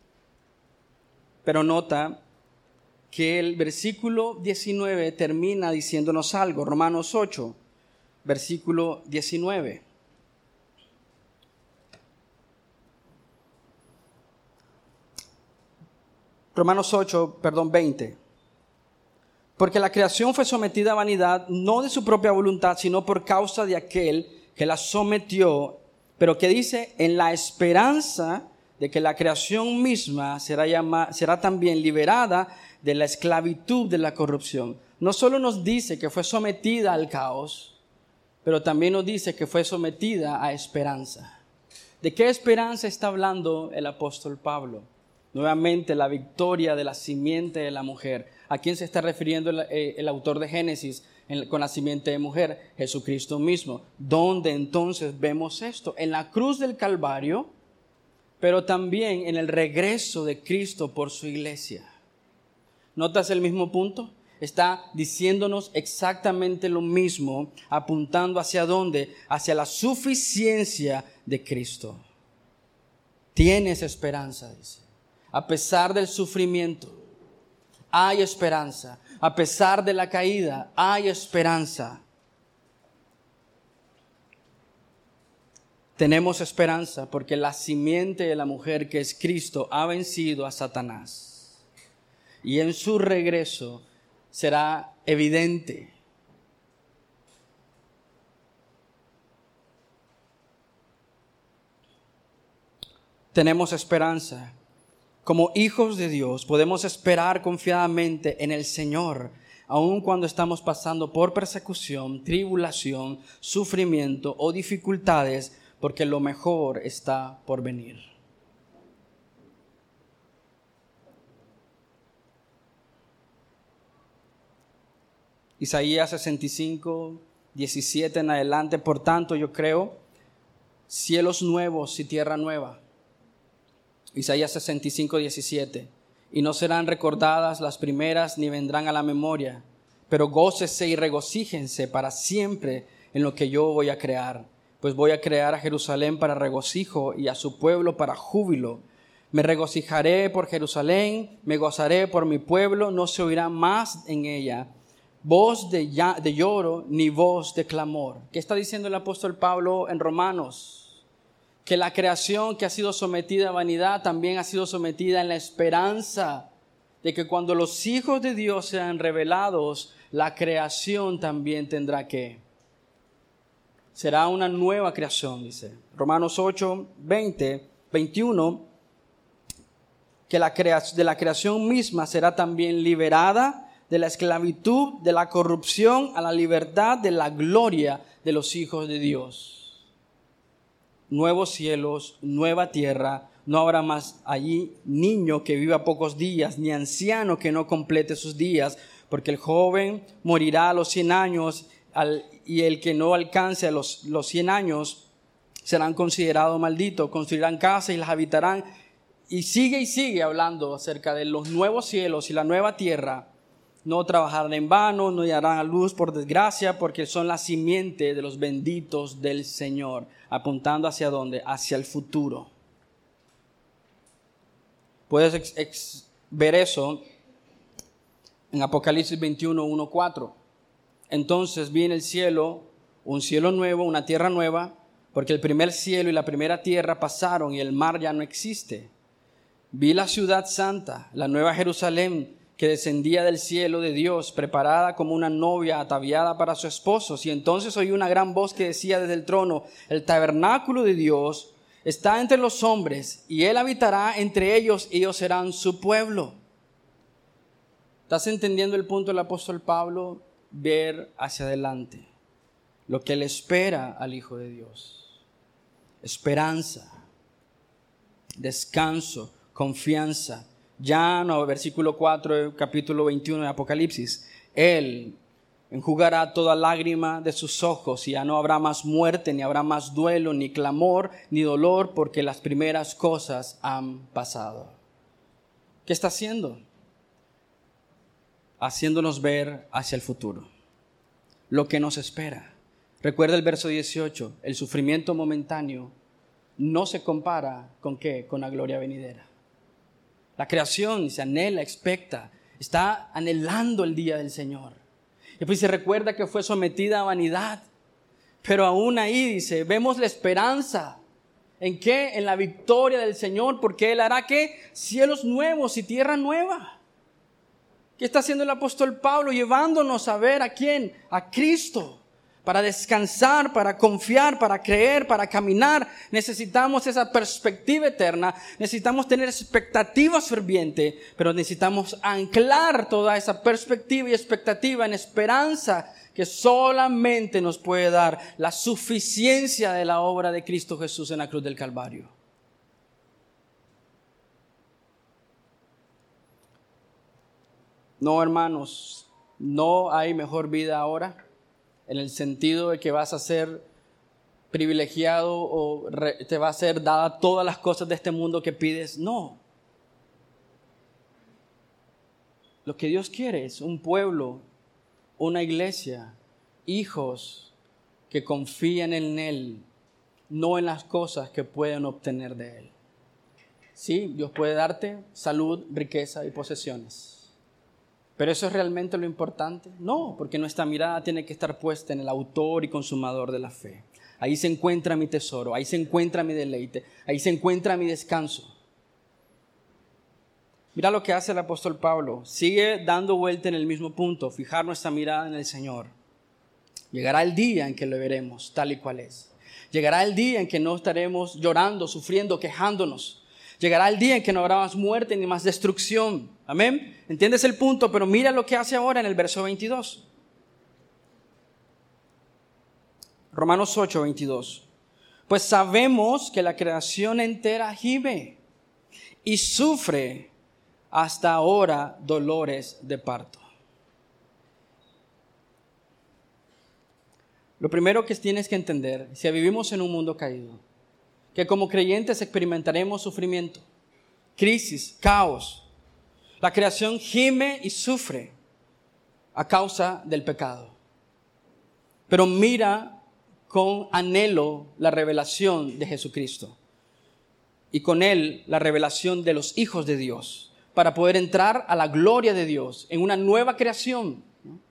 Pero nota que el versículo 19 termina diciéndonos algo. Romanos 8, versículo 19. Romanos 20. Porque la creación fue sometida a vanidad, no de su propia voluntad, sino por causa de aquel que la sometió. Pero que dice, en la esperanza de que la creación misma será también liberada de la esclavitud de la corrupción. No solo nos dice que fue sometida al caos, pero también nos dice que fue sometida a esperanza. ¿De qué esperanza está hablando el apóstol Pablo? Nuevamente, la victoria de la simiente de la mujer. ¿A quién se está refiriendo el autor de Génesis con la simiente de mujer? Jesucristo mismo. ¿Dónde entonces vemos esto? En la cruz del Calvario, pero también en el regreso de Cristo por su iglesia. ¿Notas el mismo punto? Está diciéndonos exactamente lo mismo, apuntando hacia dónde, hacia la suficiencia de Cristo. Tienes esperanza, dice. A pesar del sufrimiento, hay esperanza. A pesar de la caída, hay esperanza. Tenemos esperanza porque la simiente de la mujer, que es Cristo, ha vencido a Satanás. Y en su regreso será evidente. Tenemos esperanza. Como hijos de Dios podemos esperar confiadamente en el Señor, aun cuando estamos pasando por persecución, tribulación, sufrimiento o dificultades, porque lo mejor está por venir. Isaías 65, 17 en adelante. Por tanto, yo creo, cielos nuevos y tierra nueva. Isaías 65, 17. Y no serán recordadas las primeras ni vendrán a la memoria, pero gócese y regocíjense para siempre en lo que yo voy a crear. Pues voy a crear a Jerusalén para regocijo y a su pueblo para júbilo. Me regocijaré por Jerusalén, me gozaré por mi pueblo, no se oirá más en ella voz de lloro ni voz de clamor. ¿Qué está diciendo el apóstol Pablo en Romanos? Que la creación que ha sido sometida a vanidad también ha sido sometida en la esperanza de que cuando los hijos de Dios sean revelados, la creación también tendrá que. Será una nueva creación, dice. Romanos 8, 21, que de la creación misma será también liberada de la esclavitud, de la corrupción, a la libertad de la gloria de los hijos de Dios. Nuevos cielos, nueva tierra, no habrá más allí niño que viva pocos días, ni anciano que no complete sus días, porque el joven morirá a los 100 años, y el que no alcance a los 100 años serán considerados malditos, construirán casas y las habitarán. Y sigue hablando acerca de los nuevos cielos y la nueva tierra. no trabajarán en vano, no darán a luz por desgracia, porque son la simiente de los benditos del Señor. Apuntando ¿hacia dónde? Hacia el futuro. Puedes ver eso en Apocalipsis 21, 1, 4. Entonces vi en el cielo un cielo nuevo, una tierra nueva, porque el primer cielo y la primera tierra pasaron y el mar ya no existe. Vi la ciudad santa, la nueva Jerusalén, que descendía del cielo de Dios, preparada como una novia ataviada para su esposo. Y entonces oí una gran voz que decía desde el trono: el tabernáculo de Dios está entre los hombres, y Él habitará entre ellos, y ellos serán su pueblo. ¿Estás entendiendo el punto del apóstol Pablo? Ver hacia adelante lo que le espera al Hijo de Dios. Esperanza, descanso, confianza. Ya no, versículo 4, capítulo 21 de Apocalipsis. Él enjugará toda lágrima de sus ojos, y ya no habrá más muerte, ni habrá más duelo, ni clamor, ni dolor, porque las primeras cosas han pasado. ¿Qué está haciendo? Haciéndonos ver hacia el futuro, lo que nos espera. Recuerda el verso 18, el sufrimiento momentáneo no se compara ¿con qué? Con la gloria venidera. La creación se anhela, expecta, está anhelando el día del Señor. Y pues se recuerda que fue sometida a vanidad, pero aún ahí dice, vemos la esperanza. ¿En qué? En la victoria del Señor, porque Él hará ¿qué? Cielos nuevos y tierra nueva. ¿Qué está haciendo el apóstol Pablo? Llevándonos a ver ¿a quién? A Cristo. Para descansar, para confiar, para creer, para caminar, necesitamos esa perspectiva eterna, necesitamos tener expectativa ferviente, pero necesitamos anclar toda esa perspectiva y expectativa en esperanza que solamente nos puede dar la suficiencia de la obra de Cristo Jesús en la cruz del Calvario. No, hermanos, no hay mejor vida ahora, en el sentido de que vas a ser privilegiado o te va a ser dada todas las cosas de este mundo que pides. No. Lo que Dios quiere es un pueblo, una iglesia, hijos que confían en Él, no en las cosas que pueden obtener de Él. Sí, Dios puede darte salud, riqueza y posesiones. ¿Pero eso es realmente lo importante? No, porque nuestra mirada tiene que estar puesta en el autor y consumador de la fe. Ahí se encuentra mi tesoro, ahí se encuentra mi deleite, ahí se encuentra mi descanso. Mira lo que hace el apóstol Pablo. Sigue dando vuelta en el mismo punto, fijar nuestra mirada en el Señor. Llegará el día en que lo veremos tal y cual es. Llegará el día en que no estaremos llorando, sufriendo, quejándonos. Llegará el día en que no habrá más muerte ni más destrucción. Amén. ¿Entiendes el punto? Pero mira lo que hace ahora en el verso 22. Romanos 8, 22. Pues sabemos que la creación entera gime y sufre hasta ahora dolores de parto. Lo primero que tienes que entender, si vivimos en un mundo caído, que como creyentes experimentaremos sufrimiento, crisis, caos. La creación gime y sufre a causa del pecado. Pero mira con anhelo la revelación de Jesucristo y con Él la revelación de los hijos de Dios para poder entrar a la gloria de Dios en una nueva creación.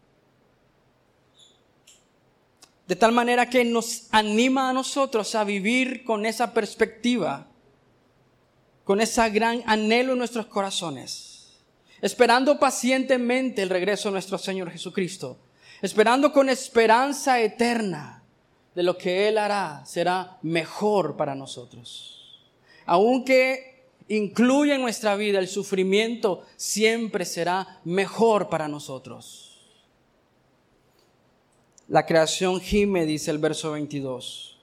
De tal manera que nos anima a nosotros a vivir con esa perspectiva, con ese gran anhelo en nuestros corazones, esperando pacientemente el regreso de nuestro Señor Jesucristo, esperando con esperanza eterna de lo que Él hará será mejor para nosotros. Aunque incluya en nuestra vida el sufrimiento, siempre será mejor para nosotros. La creación gime, dice el verso 22.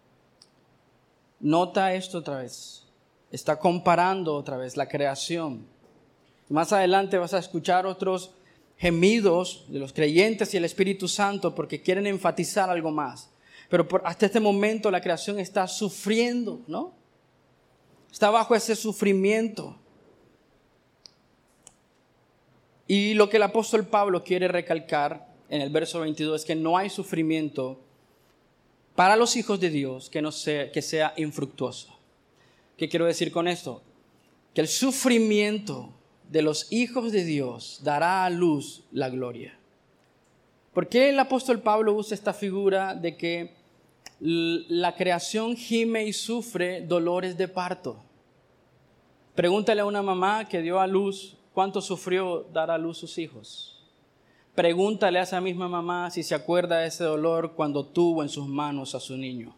Nota esto otra vez. Está comparando otra vez la creación. Más adelante vas a escuchar otros gemidos de los creyentes y el Espíritu Santo porque quieren enfatizar algo más. Pero hasta este momento la creación está sufriendo, ¿no? Está bajo ese sufrimiento. Y lo que el apóstol Pablo quiere recalcar en el verso 22 es que no hay sufrimiento para los hijos de Dios que sea infructuoso. ¿Qué quiero decir con esto? Que el sufrimiento de los hijos de Dios dará a luz la gloria. ¿Por qué el apóstol Pablo usa esta figura de que la creación gime y sufre dolores de parto? Pregúntale a una mamá que dio a luz cuánto sufrió dar a luz sus hijos. Pregúntale a esa misma mamá si se acuerda de ese dolor cuando tuvo en sus manos a su niño.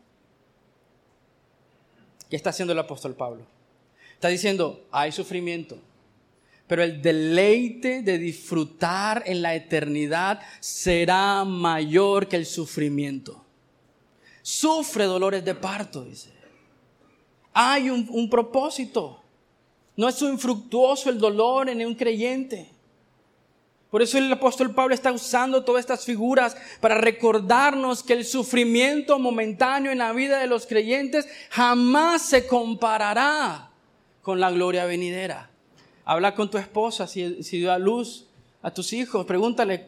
¿Qué está haciendo el apóstol Pablo? Está diciendo, hay sufrimiento, pero el deleite de disfrutar en la eternidad será mayor que el sufrimiento. Sufre dolores de parto, dice. Hay un propósito. No es infructuoso el dolor en un creyente. Por eso el apóstol Pablo está usando todas estas figuras para recordarnos que el sufrimiento momentáneo en la vida de los creyentes jamás se comparará con la gloria venidera. Habla con tu esposa si dio a luz a tus hijos. Pregúntale,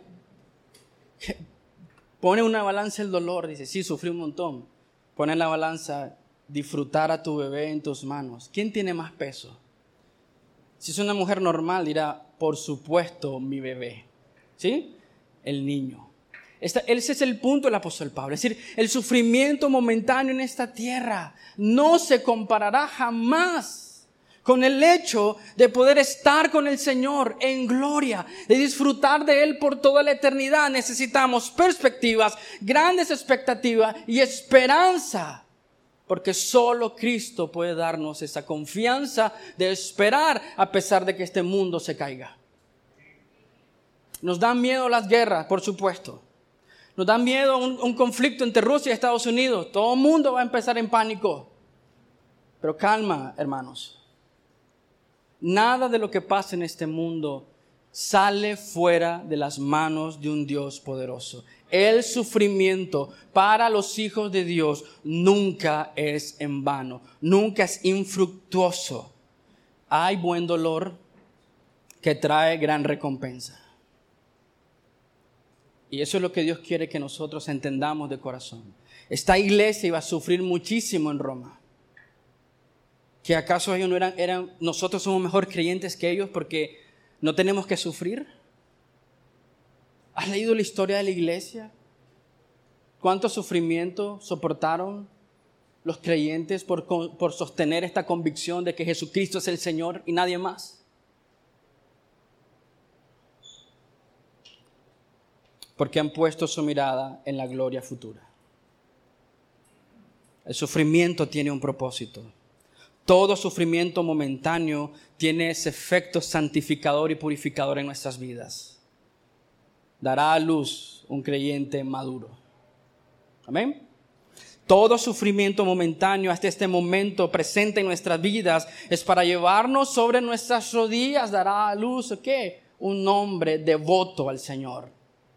pone una balanza el dolor. Dice, sí, sufrí un montón. Pone en la balanza disfrutar a tu bebé en tus manos. ¿Quién tiene más peso? Si es una mujer normal, dirá, por supuesto, mi bebé. ¿Sí? El niño. Ese es el punto del apóstol Pablo. Es decir, el sufrimiento momentáneo en esta tierra no se comparará jamás con el hecho de poder estar con el Señor en gloria, de disfrutar de Él por toda la eternidad. Necesitamos perspectivas, grandes expectativas y esperanza. Porque solo Cristo puede darnos esa confianza de esperar a pesar de que este mundo se caiga. Nos dan miedo las guerras, por supuesto. Nos da miedo un conflicto entre Rusia y Estados Unidos. Todo el mundo va a empezar en pánico. Pero calma, hermanos. Nada de lo que pasa en este mundo sale fuera de las manos de un Dios poderoso. El sufrimiento para los hijos de Dios nunca es en vano, nunca es infructuoso. Hay buen dolor que trae gran recompensa. Y eso es lo que Dios quiere que nosotros entendamos de corazón. Esta iglesia iba a sufrir muchísimo en Roma. ¿Que acaso ellos no eran nosotros somos mejor creyentes que ellos porque no tenemos que sufrir? ¿Has leído la historia de la iglesia? ¿Cuánto sufrimiento soportaron los creyentes por sostener esta convicción de que Jesucristo es el Señor y nadie más? Porque han puesto su mirada en la gloria futura. El sufrimiento tiene un propósito. Todo sufrimiento momentáneo tiene ese efecto santificador y purificador en nuestras vidas. Dará a luz un creyente maduro. Amén. Todo sufrimiento momentáneo hasta este momento presente en nuestras vidas es para llevarnos sobre nuestras rodillas. Dará a luz, ¿qué? Un hombre devoto al Señor.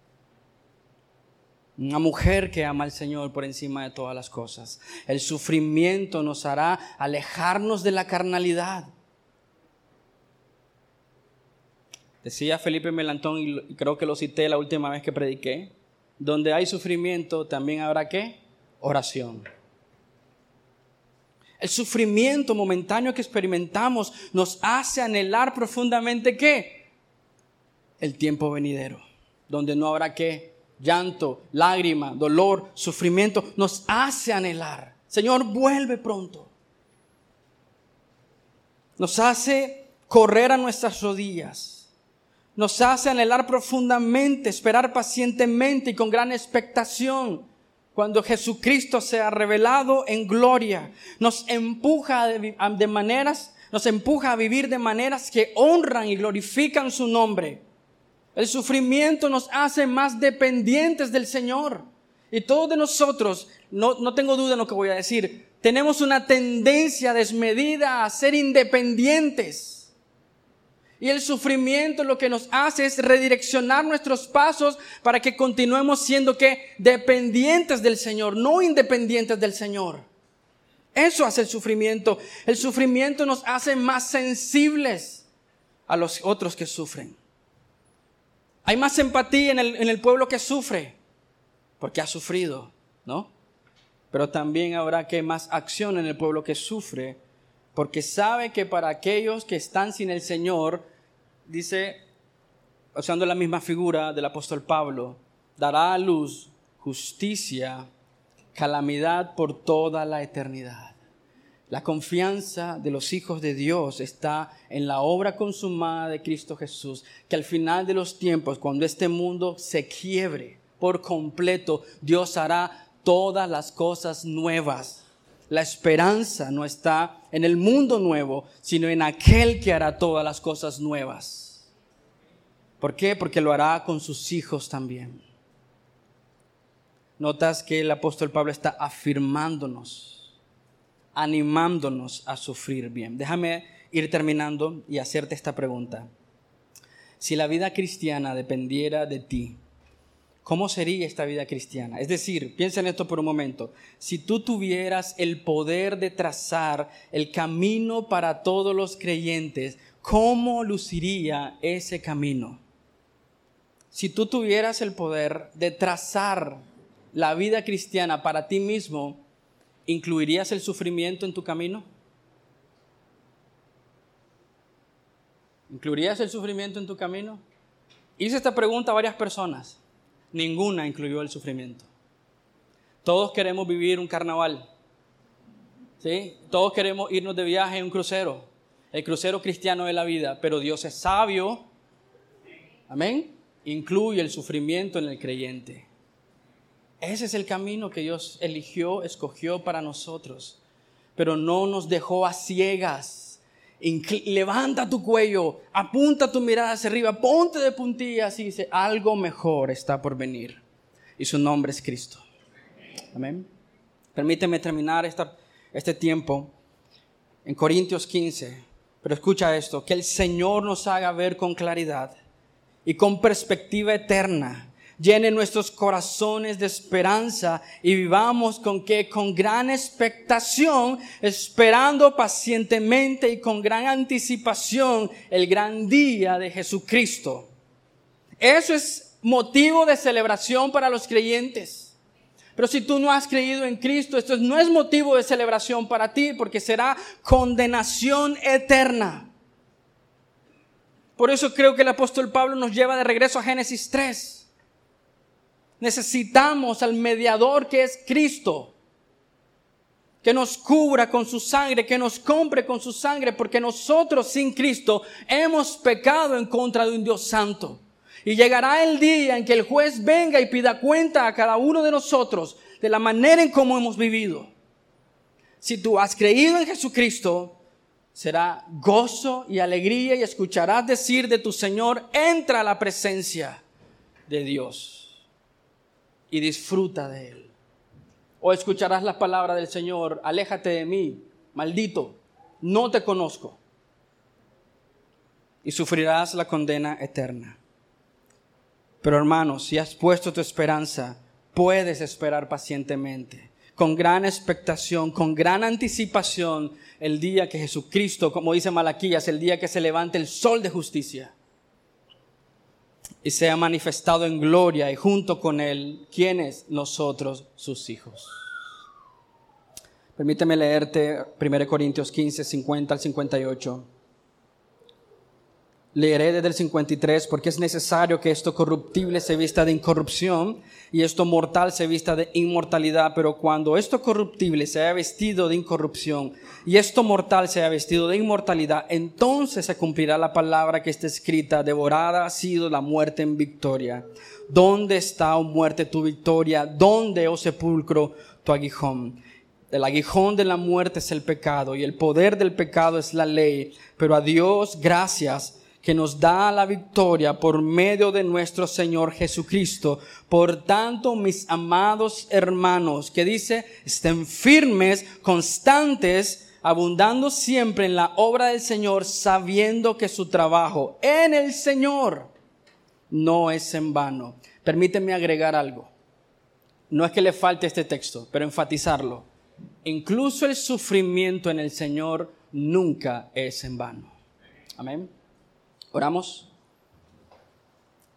Una mujer que ama al Señor por encima de todas las cosas. El sufrimiento nos hará alejarnos de la carnalidad. Decía Felipe Melanchthon, y creo que lo cité la última vez que prediqué, donde hay sufrimiento también habrá ¿qué? Oración. El sufrimiento momentáneo que experimentamos nos hace anhelar profundamente ¿qué? El tiempo venidero, donde no habrá ¿qué? Llanto, lágrima, dolor, sufrimiento, nos hace anhelar. Señor, vuelve pronto. Nos hace correr a nuestras rodillas. Nos hace anhelar profundamente, esperar pacientemente y con gran expectación cuando Jesucristo sea revelado en gloria. Nos empuja a vivir de maneras que honran y glorifican su nombre. El sufrimiento nos hace más dependientes del Señor. Y todos de nosotros, no tengo duda en lo que voy a decir, tenemos una tendencia desmedida a ser independientes. Y el sufrimiento lo que nos hace es redireccionar nuestros pasos para que continuemos siendo ¿qué? Dependientes del Señor, no independientes del Señor. Eso hace el sufrimiento. El sufrimiento nos hace más sensibles a los otros que sufren. Hay más empatía en el pueblo que sufre, porque ha sufrido, ¿no? Pero también habrá que más acción en el pueblo que sufre, porque sabe que para aquellos que están sin el Señor, dice, usando la misma figura del apóstol Pablo, dará a luz justicia, calamidad por toda la eternidad. La confianza de los hijos de Dios está en la obra consumada de Cristo Jesús, que al final de los tiempos, cuando este mundo se quiebre por completo, Dios hará todas las cosas nuevas. La esperanza no está en el mundo nuevo, sino en aquel que hará todas las cosas nuevas. ¿Por qué? Porque lo hará con sus hijos también. Notas que el apóstol Pablo está afirmándonos, animándonos a sufrir bien. Déjame ir terminando y hacerte esta pregunta. Si la vida cristiana dependiera de ti, ¿cómo sería esta vida cristiana? Es decir, piensa en esto por un momento. Si tú tuvieras el poder de trazar el camino para todos los creyentes, ¿cómo luciría ese camino? Si tú tuvieras el poder de trazar la vida cristiana para ti mismo, ¿incluirías el sufrimiento en tu camino? ¿Incluirías el sufrimiento en tu camino? Hice esta pregunta a varias personas. Ninguna incluyó el sufrimiento. Todos queremos vivir un carnaval, ¿sí? Todos queremos irnos de viaje en un crucero, el crucero cristiano de la vida, pero Dios es sabio, amén, incluye el sufrimiento en el creyente. Ese es el camino que Dios escogió para nosotros, pero no nos dejó a ciegas. Levanta tu cuello, apunta tu mirada hacia arriba, ponte de puntillas y dice, algo mejor está por venir. Y su nombre es Cristo. Amén. Permíteme terminar este tiempo en Corintios 15. Pero escucha esto, que el Señor nos haga ver con claridad y con perspectiva eterna. Llene nuestros corazones de esperanza y vivamos con gran expectación, esperando pacientemente y con gran anticipación el gran día de Jesucristo. Eso es motivo de celebración para los creyentes. Pero si tú no has creído en Cristo, esto no es motivo de celebración para ti, porque será condenación eterna. Por eso creo que el apóstol Pablo nos lleva de regreso a Génesis 3. Necesitamos al mediador que es Cristo, que nos cubra con su sangre, que nos compre con su sangre, porque nosotros sin Cristo hemos pecado en contra de un Dios santo. Y llegará el día en que el juez venga y pida cuenta a cada uno de nosotros de la manera en cómo hemos vivido. Si tú has creído en Jesucristo, será gozo y alegría y escucharás decir de tu Señor, entra a la presencia de Dios y disfruta de Él. O escucharás la palabra del Señor, aléjate de mí, maldito, no te conozco. Y sufrirás la condena eterna. Pero hermanos, si has puesto tu esperanza, puedes esperar pacientemente, con gran expectación, con gran anticipación, el día que Jesucristo, como dice Malaquías, el día que se levante el sol de justicia y sea manifestado en gloria, y junto con Él, ¿quiénes? Nosotros, sus hijos. Permíteme leerte 1 Corintios 15, 50 al 58. Leeré desde el 53, porque es necesario que esto corruptible se vista de incorrupción y esto mortal se vista de inmortalidad. Pero cuando esto corruptible se haya vestido de incorrupción y esto mortal se haya vestido de inmortalidad, entonces se cumplirá la palabra que está escrita: devorada ha sido la muerte en victoria. ¿Dónde está, oh muerte, tu victoria? ¿Dónde, oh sepulcro, tu aguijón? El aguijón de la muerte es el pecado y el poder del pecado es la ley. Pero a Dios gracias, que nos da la victoria por medio de nuestro Señor Jesucristo. Por tanto, mis amados hermanos, que dice, estén firmes, constantes, abundando siempre en la obra del Señor, sabiendo que su trabajo en el Señor no es en vano. Permíteme agregar algo. No es que le falte este texto, pero enfatizarlo. Incluso el sufrimiento en el Señor nunca es en vano. Amén. Oramos.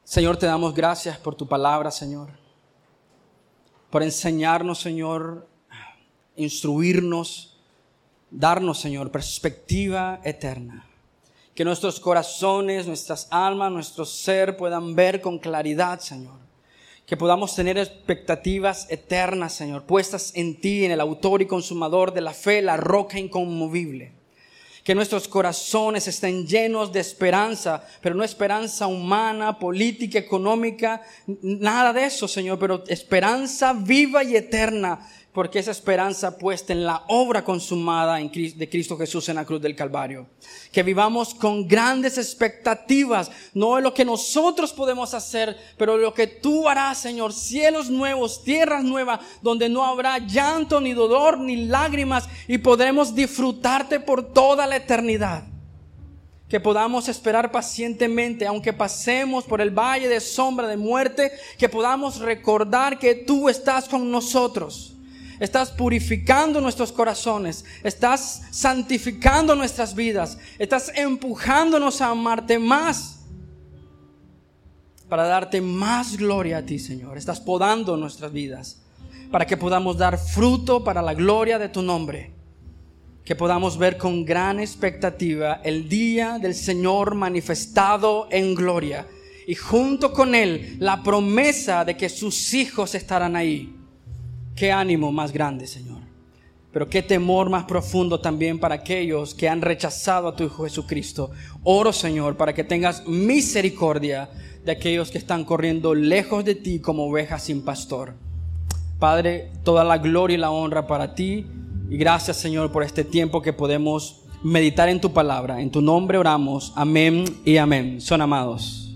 Señor, te damos gracias por tu palabra, Señor. Por enseñarnos, Señor, instruirnos, darnos, Señor, perspectiva eterna. Que nuestros corazones, nuestras almas, nuestro ser puedan ver con claridad, Señor. Que podamos tener expectativas eternas, Señor, puestas en ti, en el autor y consumador de la fe, la roca inconmovible. Que nuestros corazones estén llenos de esperanza, pero no esperanza humana, política, económica, nada de eso, Señor, pero esperanza viva y eterna, porque esa esperanza puesta en la obra consumada de Cristo Jesús en la cruz del Calvario. Que vivamos con grandes expectativas, no en lo que nosotros podemos hacer, pero lo que tú harás, Señor. Cielos nuevos, tierras nuevas, donde no habrá llanto, ni dolor, ni lágrimas, y podremos disfrutarte por toda la eternidad. Que podamos esperar pacientemente, aunque pasemos por el valle de sombra de muerte, que podamos recordar que tú estás con nosotros. Estás purificando nuestros corazones, estás santificando nuestras vidas, estás empujándonos a amarte más para darte más gloria a ti, Señor. Estás podando nuestras vidas para que podamos dar fruto para la gloria de tu nombre. Que podamos ver con gran expectativa el día del Señor manifestado en gloria y junto con Él la promesa de que sus hijos estarán ahí. Qué ánimo más grande, Señor. Pero qué temor más profundo también para aquellos que han rechazado a tu Hijo Jesucristo. Oro, Señor, para que tengas misericordia de aquellos que están corriendo lejos de ti como ovejas sin pastor. Padre, toda la gloria y la honra para ti. Y gracias, Señor, por este tiempo que podemos meditar en tu palabra. En tu nombre oramos. Amén y amén. Son amados.